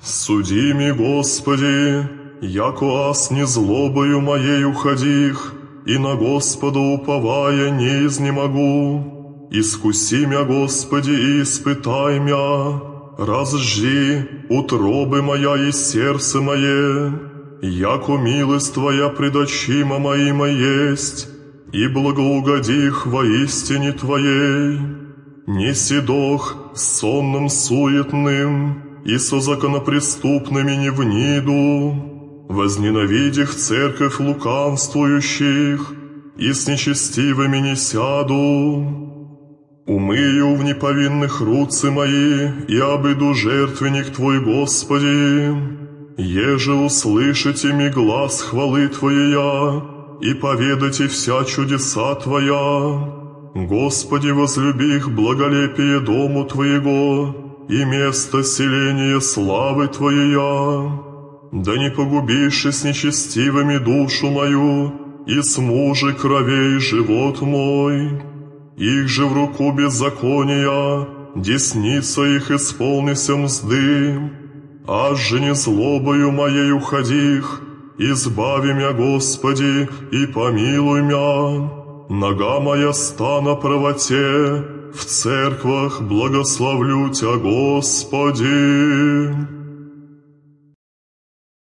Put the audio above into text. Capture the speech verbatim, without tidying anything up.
Суди ми, Господи, яко аз не злобою моею ходих, и на Господа уповая не изнемогу. Искуси мя, Господи, и испытай мя, разжи утробы моя и сердце мое, яко милость Твоя пред очима моима есть, и благоугодих во истине Твоей. Не седох сонным суетным, и со законопреступными не вниду, возненавидих церковь лукавствующих, и с нечестивыми не сяду. Умыю в неповинных руцы мои, и обыду жертвенник Твой, Господи, еже услышите ми глаз хвалы Твоя, и поведайте вся чудеса Твоя. Господи, возлюби их благолепие дому Твоего, и место селения славы Твоя. Да не погубишь с нечестивыми душу мою, и с мужей кровей живот мой. Их же в руку беззакония, десница их исполнися мзды. Аж же не злобою моей уходих, избави мя, Господи, и помилуй мя. Нога моя ста на правоте, в церквах благословлю Тя, Господи.